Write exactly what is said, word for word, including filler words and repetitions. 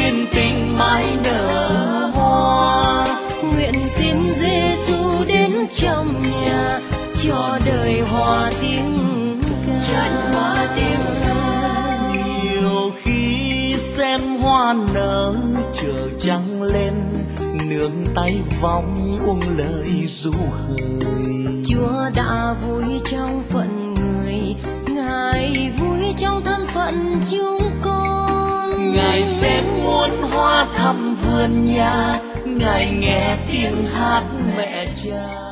duyên tình mãi nở hoa. Nguyện xin Giêsu đến trong nhà, cho đời hòa tiếng ca. Tràn hoa tiếng ca. Nhiều khi xem hoa nở chờ trăng lên, nương tay vòng uống lời ru hời. Chúa đã vui trong phận người, Ngài vui trong thân phận chúng con. Ngài xem muôn hoa thăm vườn nhà, Ngài nghe tiếng hát mẹ cha.